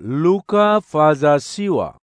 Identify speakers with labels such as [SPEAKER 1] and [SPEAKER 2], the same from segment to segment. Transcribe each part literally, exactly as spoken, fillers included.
[SPEAKER 1] Luka faza siwa.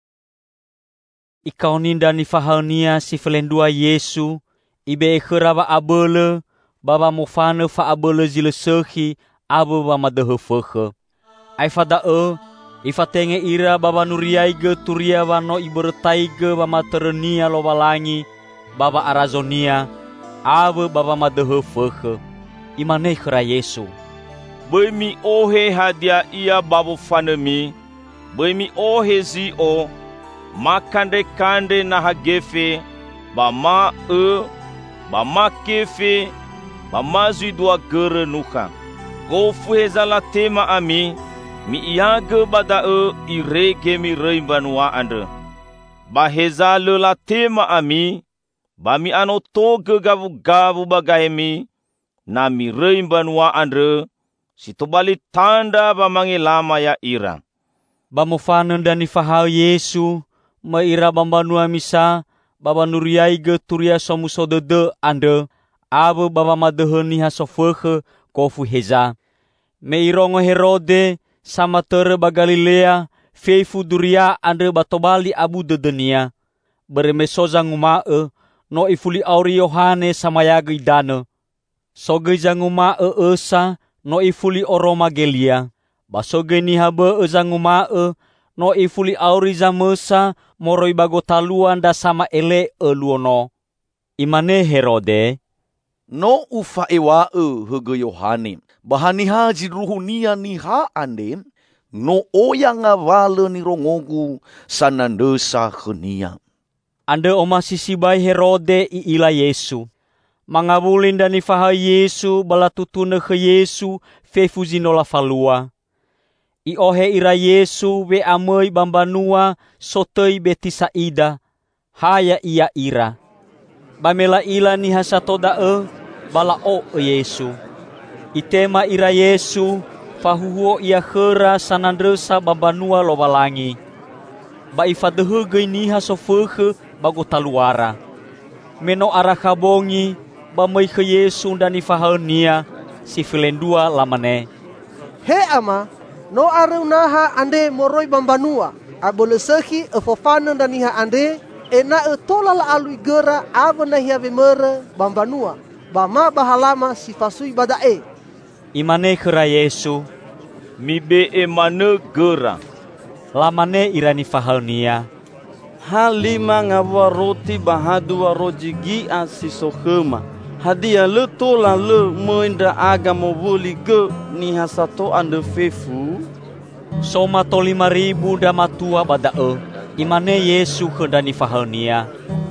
[SPEAKER 2] Ikaw ninda ni fahalnia si felendua Yesu, ibe kherawa abele, baba mofane fa abele zile sehi, abe ba madehe fehe. Ai fada e, ifatenge ira baba nuriaige turia wano ibertaige ba materenia lobalangi, baba arazonia, abe baba madehe fehe. Imane khera Yesu.
[SPEAKER 3] Bemi ohe hadia ia babu fanemi, bemi ohe zi o, makande kande na hagefe, ba ma e, ba ma kefe, ba ma zui dua gere nuka. Gofu hezala tema ami, mi iage bada e irege mi reimbanua ande. Ba hezale la tema ami, ba mi ano toge gavu gavu bagahemi, na mi reimbanua ande, situbali tanda ba mangilama ya ira.
[SPEAKER 2] Ba mofanen dan ifahau Yesu, ma ira bambanua misa, baba nuriaige turia somuso dede ande, abe baba madehe niha sofehe kofu heza. Me irongo Herode, sama tere ba Galilea, feifu duria ande batobali abu dedenia. Bereme soza ngumae, no ifuli auri Yohane sama yaga idane. Soge zangumae esa, no ifuli oroma gelia. Basoge nihabe ezangumae, no ifuli auri zamesa, moroi bagotaluan da sama ele eluono. Imane Herode.
[SPEAKER 4] No ufa ewa e hege Yohane. Bahaniha jidruhunia niha ande. No oya ngawale ni rongogu sanandesa khenia.
[SPEAKER 2] Ande oma sisibai Herode i ila Yesu. Mangabulin dan ifaha Yesu balatutune ke Yesu fefu zinola falua. I ohe ira Yesu we amei bambanua sotei betisa ida. Haya ia ira. Bamela ila ni hasatoda e bala o e Yesu. Itema ira Yesu fahuhuo ia khera sanandresa bambanua lobalangi. Ba ifadehe gei niha sofehe bagotaluara. Meno arah kabongi bamei ke Yesu dan ifahania si filendua lamane.
[SPEAKER 5] He ama, no areunaha ande moroi bambanua, abole sehi efofanen dan iha ande, ena e tola la alui gera abona hia vemere bambanua, bama bahalama si fasui badae.
[SPEAKER 2] Imane khera Yesu,
[SPEAKER 3] mibe emane gera.
[SPEAKER 2] Lamane irani fahalnia.
[SPEAKER 6] Halima ngawa roti bahadua rojigi asisohema. Hadia le tola le moinda agama wuli ge ni hasato ande fefu.
[SPEAKER 2] Soma to lima ribu damatua badae. Imane Yesu kendani fahalnia.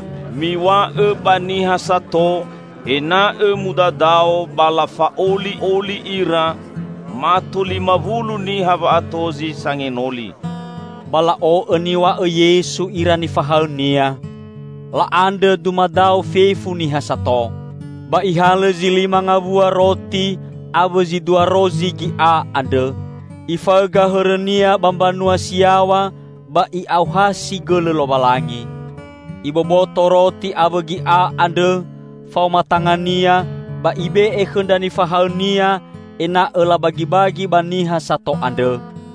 [SPEAKER 3] Miwa e bani hasato, ena e mudadao balafa oli oli ira, matu lima wulu ni hava atozi sangenoli.
[SPEAKER 2] Bala o eniwa e Yesu irani fahalnia. La ande dumadao fefu ni hasato. Ba ihale zilima ngabua roti, abe zidua rozi gi a ande. Ifaga herenia bambanua siawa, ba i auhasi gele lobalangi. Iboboto roti abe gi a ande, fau matangania, ba ibe e kendani fahalnia, ena ela bagi-bagi baniha sato ande.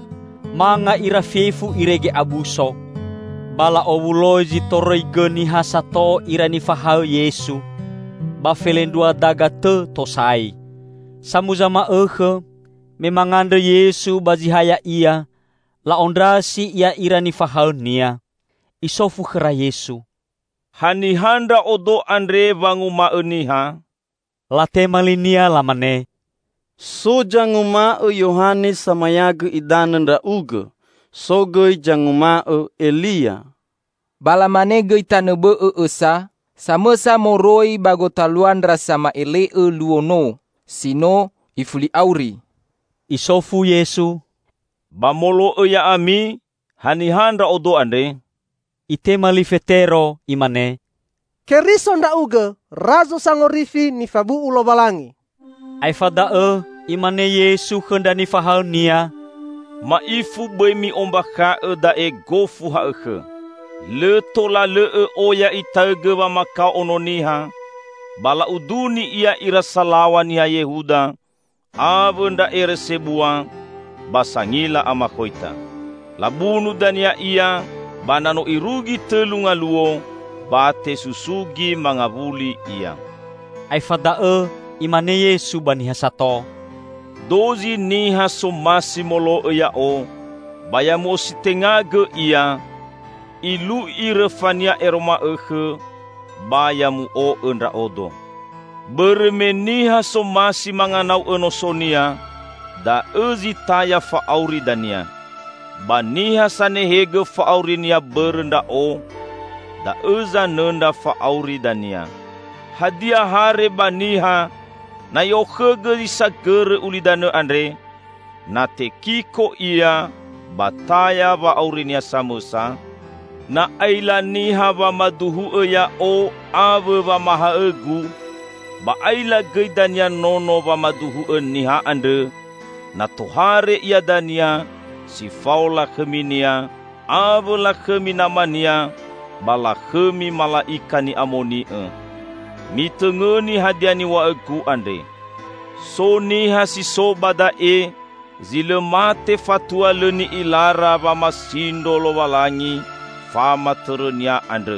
[SPEAKER 2] Manga ira fefu irege abuso. Bala owuloji toroi geni hasato irani fahal Yesu. Ba felendua daga te tosai. Samuzama ehe, memangande Yesu bazihaya ia, la ondrasi ia irani fahal nia. Isofu khera Yesu.
[SPEAKER 3] Hani handa odo andre vangu maeniha.
[SPEAKER 2] Late malinia lamane.
[SPEAKER 6] So janguma e Yohanes samayaga idananda uge. So gei janguma e Elia.
[SPEAKER 7] Balamane gei tanebe e esa. Samesa moroi bagotaluan rasama ele e luono. Sino ifuli auri.
[SPEAKER 2] Isofu Yesu.
[SPEAKER 3] Bamolo e ya ami. Hani handa odo andre.
[SPEAKER 2] Ite malifetero imane.
[SPEAKER 5] Keriso nda uge razo sangorifi ni fabu ulobalangi.
[SPEAKER 2] Aifada e imane Yesu kendani fahalnia.
[SPEAKER 3] Maifu bemi ombaka e da e gofu ha e. Le tola le e oya itage wa maka ononiha. Bala uduni ia ira salawa niha Yehuda. Avenda ere sebua basangila ama koita. Labunu dania ia, banano irugi telu ngaluo, bate susugi mangabuli ia.
[SPEAKER 2] Ai fadae imane Yesu baniha sato.
[SPEAKER 3] Dozi niha somasi molo ia o, bayamo sitengage ia, ilu irefania eroma ehe, bayamu o enra odo. Beremeniha somasi manganau enosonia, da ezi taya faauri dania. Baniha sanehege faurinia berenda o, da eza nenda faauri dania. Hadia hare baniha, na yohege disagere ulidane andre, na tekiko ia, bataya va aurinia samusa, na ailaniha va maduhu eya o ave va maha egu, ba aila geidania nono va maduhu eniha ande, na tohare ia dania, si faula kheminia, ave la khemina mania, bala khemi malaika ni amoni e. Mitengeni hadiani wa egu ande. So niha si so bada e, zile mate fatua leni ilara va masindo lo walangi, fama terenia ande.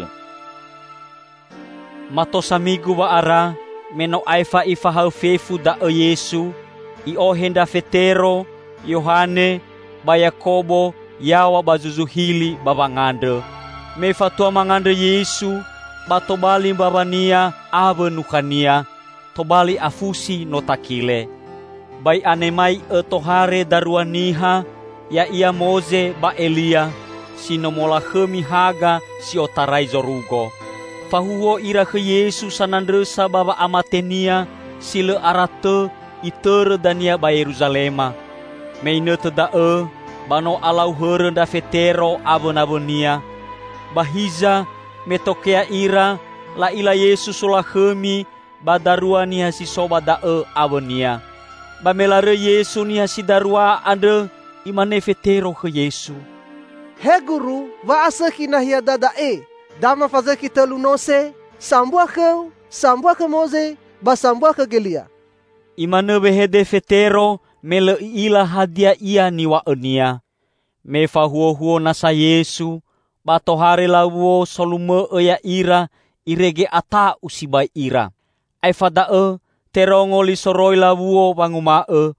[SPEAKER 2] Matosamigu wa ara, meno aifa ifa hau fefu da e Yesu, i ohenda Fetero, Yohane, ba Yakobo, yawa bazuzuhili babangande. Me fatua mangande Yesu, batobali babania ave nukania, tobali afusi notakile. Bai anemai e tohare daruaniha, ya ia Moze ba Elia, sinomola khemi haga si otarai zorugo. Fahuo ira ke Yesu sanandresa baba amatenia, sile arate itere dania ba Yerusalema. Meine teda e, bano alau here da Fetero aben-abenia. Bahiza metokea ira, la ila Yesus ola khemi, badarua ni hasi soba da e abenia. Bamelare Yesu ni hasi darua ande, imane Fetero ke Yesu.
[SPEAKER 5] He guru, va asaki na hia dada e, dama fazaki telu nose, sambua keu, sambua ke Moze, ba sambua ke Gelia.
[SPEAKER 2] Imane behede Fetero, mele ila hadia ia niwa enia. Me fahuo-huo nasa Yesu, batohare lawo solume eya ira, irege ata usibai ira. Ai fadae, terongo li soroi lawo bangumae.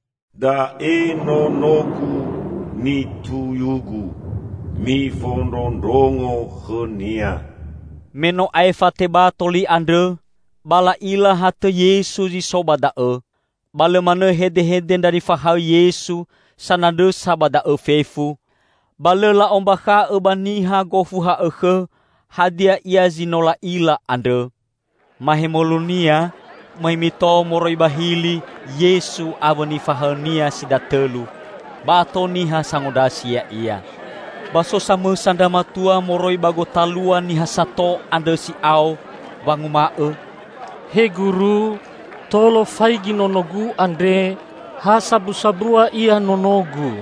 [SPEAKER 8] Da e no noku ni tuyugu, mi fondondongo khenia.
[SPEAKER 2] Meno ai fateba toli ande, bala ila hate Yesu di sobadae. Bale mane hede-heden dari fahau Yesu, sanade sabadae fefu. Bale la ombaka e baniha gofuha ehe, hadia ia zinola ila ande. Mahemolunia, mahimito moroi bahili, Yesu abani fahania sidatelu. Bato niha sangodasia ia. Baso sama sandamatua moroi bagotalua niha sato ande si au, bangumae.
[SPEAKER 9] He guru, tolo faigi nonogu ande, ha sabu-sabua ia nonogu.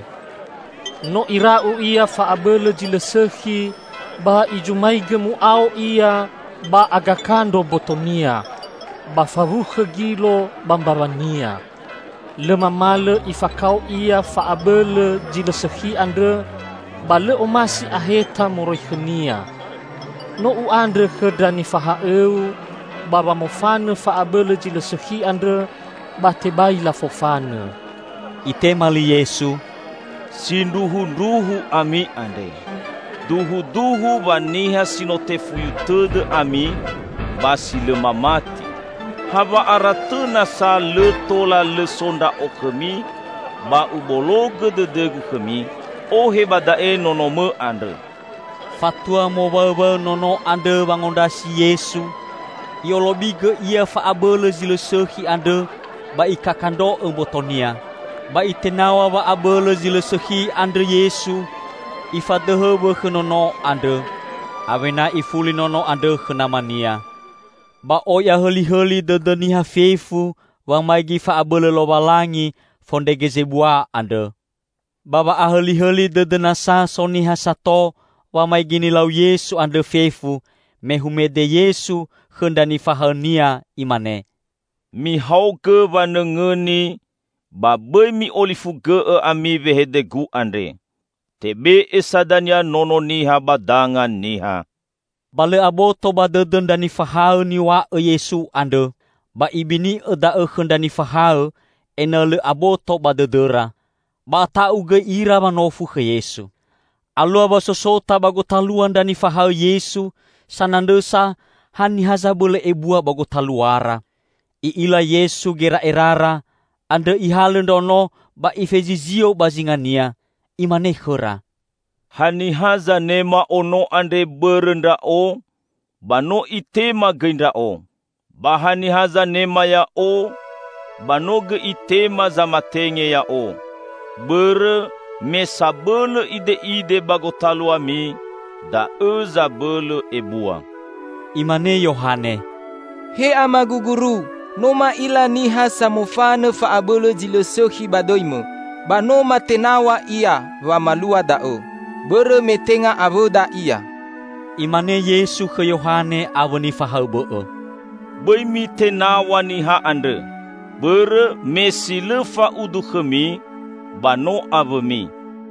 [SPEAKER 9] No irau ia faabele jilesehi, ba ijumai gemu au ia, ba agakando botonia, ba faruhe gilo bambabania. Lema male ifakau ia faabele jilesehi ande, ba le omasi aheta moroikhenia. No u andre kedani fahaeu, baba mofane faabele jilesehi ande, ba tebai la fofane.
[SPEAKER 2] Ite mali Yesu,
[SPEAKER 3] sinduhu-duhu ami ande. Duhu-duhu baniha sinotefuyu tede ami, basi le mamati. Hava aratena sa le tola le sonda o kemi, ba ubologe de degu kemi, o hebadae nonome ande.
[SPEAKER 2] Fatua mobabe nono ande bangondasi Yesu, yolobige ia faabele zilesehi ande, ba ikakando embotonia. Ba itenawa ba abele zilesehi ande Yesu, ifadehe bekenono ande, awena ifuli nono ande kenamania. Ba oya heli-heli dedeniha fefu, wang maigi fa abele lobalangi, fondege zebua ande. Baba aheli-heli dedenasa soniha sato, wang maigi nilau Yesu ande fefu, mehumede Yesu hendani fahania imane.
[SPEAKER 3] Mi hauke vanengeni, ba boi mi olifu ge e ami vehede gu andre. tebe esadania nono niha badangan niha.
[SPEAKER 2] Bale aboto badeden dani fahau ni wa e Yesu ande. Ba ibini eda e dani fahau ena le aboto badedera. Ba ta uge ira manofu ke Yesu. Alua ba sosota bago taluan dani fahau Yesu sanandesa hani haza bole ebua bago taluara. I ila Yesu gera erara ande ihalen dono ba ifezizio bazingania imane khora.
[SPEAKER 3] Hani haza nema ono ande berenda o bano itema genda o. Bahani haza nema ya o bano ge itema zamatenge ya o. Bere mesabele ide ide bagotalua mi da eza bele ebua.
[SPEAKER 2] Imane Yohane.
[SPEAKER 7] He amagu guru, noma ila niha samufane fa abele jile sohi badoimo. Ba noma tenawa ia wa malua dao. Bere metenga avoda ia.
[SPEAKER 2] Imane Yesu ke Yohane awani fahau bo'o.
[SPEAKER 3] Bai mi tenawa niha ande. Bere mesile fa udu khemi bano avemi.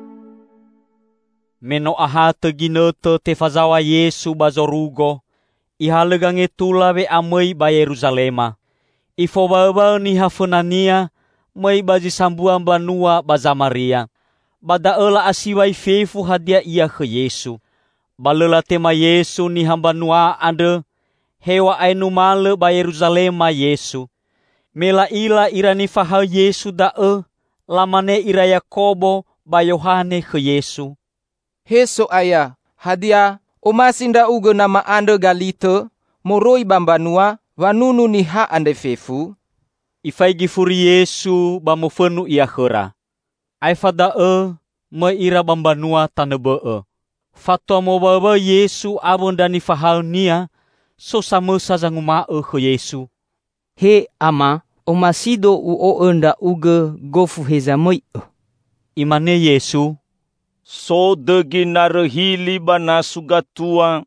[SPEAKER 2] Meno aha teginote te fazawa Yesu bazorugo. Ihalegange tula we amei ba Yerusalema. Ifo baba ni hafunania mai baji sambuan banua bazamaria. Bada ela asiwai fefu hadia ia ke Yesu. Balela tema Yesu ni hambanua ande. Hewa ainu male ba Yerusalema Yesu. Mela ila irani fahau Yesu dae. Lamane ira Yakobo ba Yohane ke Yesu.
[SPEAKER 7] Heso aya, hadia, omasinda uge nama ande galite, moroi bambanua, wanunu ni ha ande fefu.
[SPEAKER 2] Ifai gifuri Yesu bamufenu ia khera. Aifada e, me ira bambanua tanebe e. Fatwa mo baba Yesu abon dani fahal nia, so sama sazanguma e ke Yesu.
[SPEAKER 10] He ama, omasido u o enda uge gofu hezamoi e.
[SPEAKER 2] Imane Yesu.
[SPEAKER 3] So degi narehili bana sugatua,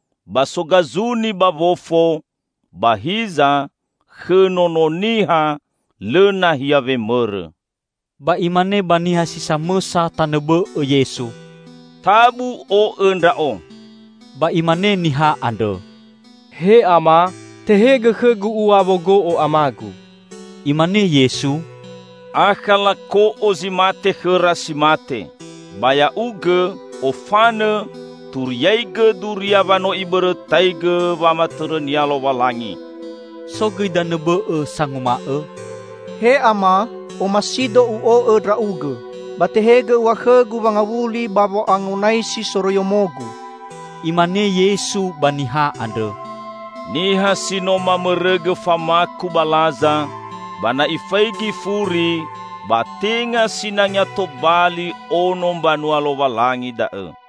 [SPEAKER 3] basogazuni bavofo, bahiza, khenononiha, lena hiave mere.
[SPEAKER 2] Ba imane baniha sisa mesa tanebe e Yesu.
[SPEAKER 3] Tabu o enda o.
[SPEAKER 2] Ba imane niha ande.
[SPEAKER 6] He ama, tehege khegu uabogo o amagu.
[SPEAKER 2] Imane Yesu.
[SPEAKER 3] Akala ko ozimate kherasimate. Baya uge ofane turiaige duriavano ibere taige vamatere nialo walangi.
[SPEAKER 2] Soge danebe e sanguma e.
[SPEAKER 5] He ama omasido u o e drauge. Batehege wakhegu wangawuli babo angunaisi soroyomogu.
[SPEAKER 2] Imane Yesu baniha ande.
[SPEAKER 3] Niha sinoma merege famaku balaza. Bana ifaigi furi. Batinga sinangnya tobali ono banua lo walangi dae.